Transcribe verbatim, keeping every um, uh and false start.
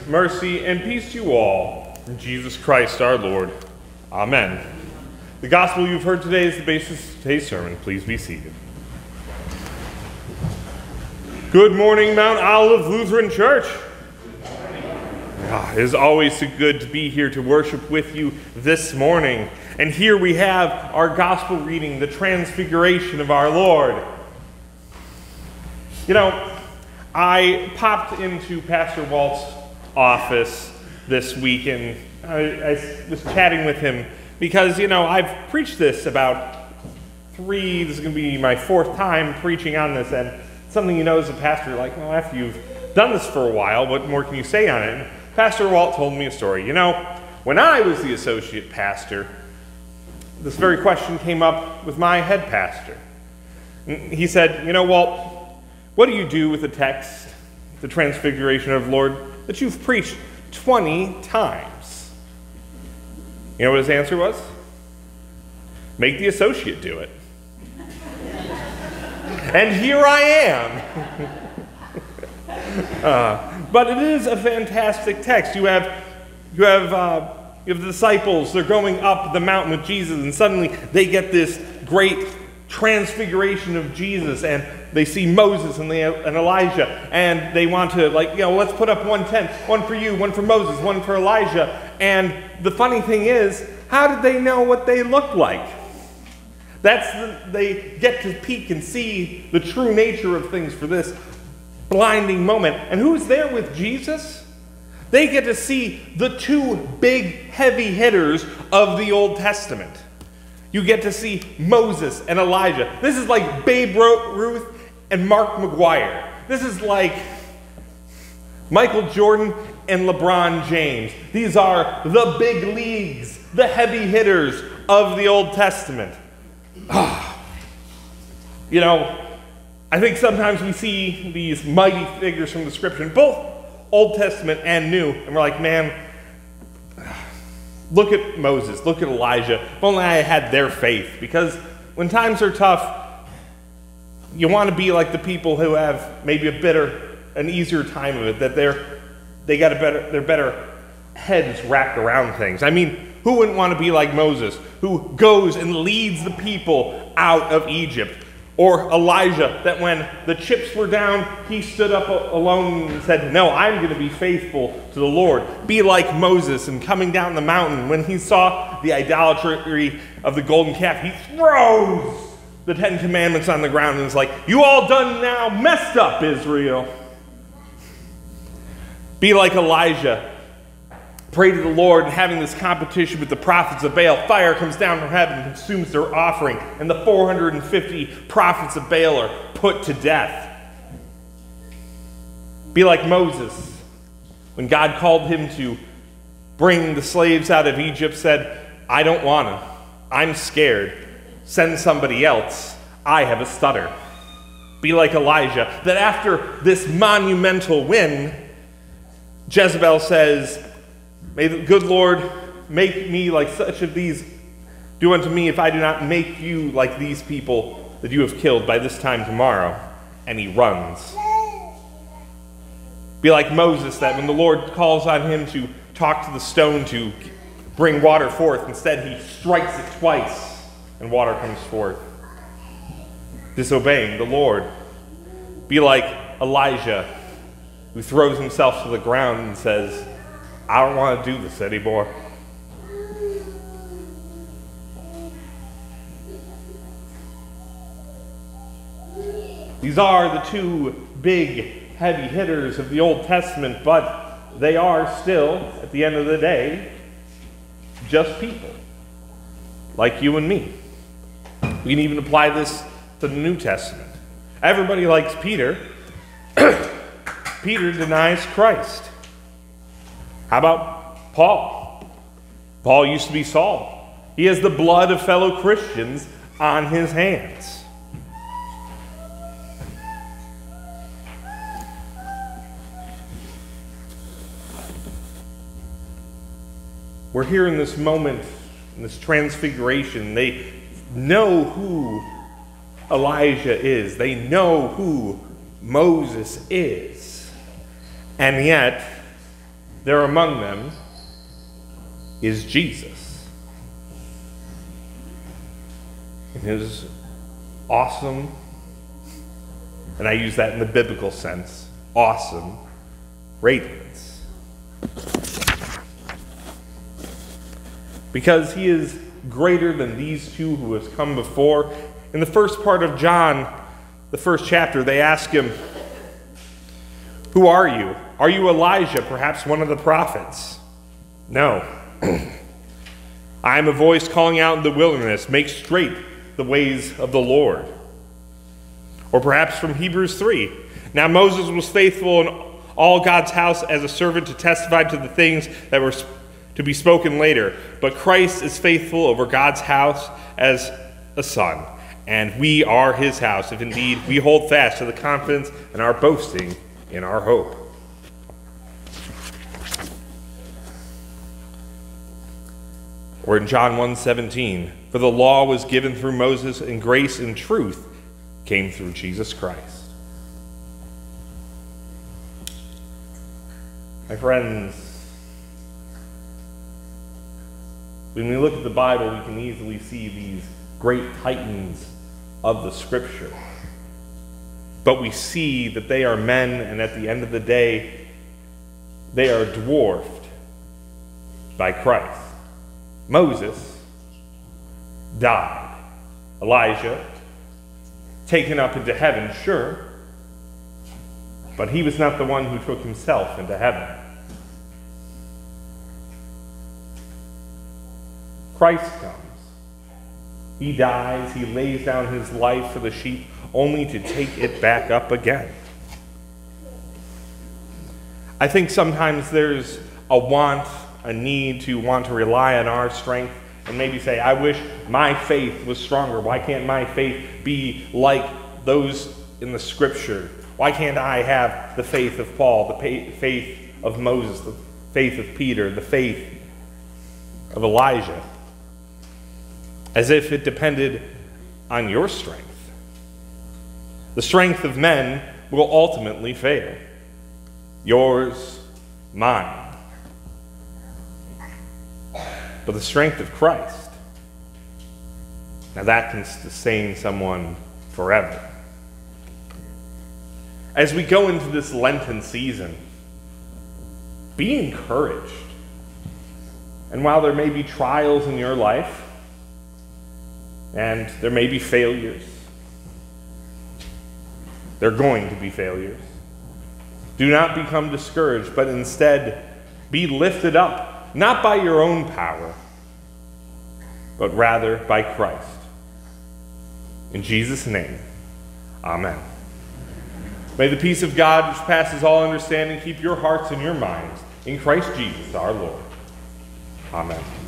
mercy, and peace to you all, in Jesus Christ our Lord. Amen. The gospel you've heard today is the basis of today's sermon. Please be seated. Good morning, Mount Olive Lutheran Church. Ah, it is always so good to be here to worship with you this morning. And here we have our gospel reading, the Transfiguration of our Lord. You know, I popped into Pastor Walt's office this week and I, I was chatting with him because, you know, I've preached this about three, this is going to be my fourth time preaching on this, and something you know as a pastor, like, well, after you've done this for a while, what more can you say on it? And Pastor Walt told me a story. You know, when I was the associate pastor, this very question came up with my head pastor. And he said, you know, Walt, what do you do with the text, the Transfiguration of the Lord, that you've preached twenty times? You know what his answer was? Make the associate do it. And here I am. uh, but it is a fantastic text. You have, you have, uh, you have the disciples. They're going up the mountain with Jesus, and suddenly they get this great transfiguration of Jesus, and they see Moses and, the, and Elijah, and they want to, like, you know, let's put up one tent, one for you, one for Moses, one for Elijah. And the funny thing is, how did they know what they looked like? That's the, they get to peek and see the true nature of things for this blinding moment. And who's there with Jesus? They get to see the two big heavy hitters of the Old Testament. You get to see Moses and Elijah. This is like Babe Ruth and Mark McGuire. This is like Michael Jordan and LeBron James. These are the big leagues, the heavy hitters of the Old Testament. You know, I think sometimes we see these mighty figures from the Scripture, both Old Testament and New, and we're like, man, look at Moses, look at Elijah. If only I had their faith. Because when times are tough, you want to be like the people who have maybe a better, an easier time of it, that they're they got a better, their better heads wrapped around things. I mean, who wouldn't want to be like Moses, who goes and leads the people out of Egypt? Or Elijah, that when the chips were down, he stood up alone and said, no, I'm going to be faithful to the Lord. Be like Moses, and coming down the mountain, when he saw the idolatry of the golden calf, he throws the Ten Commandments on the ground and is like, you all done now, messed up, Israel. Be like Elijah. Pray to the Lord, and having this competition with the prophets of Baal, fire comes down from heaven and consumes their offering, and the four hundred fifty prophets of Baal are put to death. Be like Moses, when God called him to bring the slaves out of Egypt, said, I don't want to. I'm scared. Send somebody else. I have a stutter. Be like Elijah, that after this monumental win, Jezebel says, may the good Lord make me like such of these, do unto me if I do not make you like these people that you have killed by this time tomorrow. And he runs. Be like Moses, that when the Lord calls on him to talk to the stone to bring water forth, instead he strikes it twice and water comes forth. Disobeying the Lord. Be like Elijah, who throws himself to the ground and says, I don't want to do this anymore. These are the two big, heavy hitters of the Old Testament, but they are still, at the end of the day, just people, like you and me. We can even apply this to the New Testament. Everybody likes Peter. Peter denies Christ. How about Paul? Paul used to be Saul. He has the blood of fellow Christians on his hands. We're here in this moment, in this transfiguration. They know who Elijah is. They know who Moses is. And yet, there among them is Jesus. In his awesome, and I use that in the biblical sense, awesome radiance. Because he is greater than these two who has come before. In the first part of John, the first chapter, they ask him, "Who are you? Are you Elijah, perhaps one of the prophets?" "No." "I am a voice calling out in the wilderness, make straight the ways of the Lord." Or perhaps from Hebrews three, "Now Moses was faithful in all God's house as a servant to testify to the things that were to be spoken later, but Christ is faithful over God's house as a son, and we are his house, if indeed we hold fast to the confidence and our boasting in our hope." Or in John one seventeen, "For the law was given through Moses, and grace and truth came through Jesus Christ." My friends, when we look at the Bible, we can easily see these great titans of the Scripture. But we see that they are men, and at the end of the day, they are dwarfed by Christ. Moses died. Elijah, taken up into heaven, sure, but he was not the one who took himself into heaven. Christ comes. He dies, he lays down his life for the sheep, only to take it back up again. I think sometimes there's a want, a need to want to rely on our strength and maybe say, "I wish my faith was stronger. Why can't my faith be like those in the Scripture? Why can't I have the faith of Paul, the faith of Moses, the faith of Peter, the faith of Elijah?" As if it depended on your strength. The strength of men will ultimately fail. Yours, mine. But the strength of Christ, now that can sustain someone forever. As we go into this Lenten season, be encouraged. And while there may be trials in your life, and there may be failures, they're going to be failures. Do not become discouraged, but instead be lifted up, not by your own power, but rather by Christ. In Jesus' name, amen. May the peace of God, which passes all understanding, keep your hearts and your minds in Christ Jesus our Lord. Amen.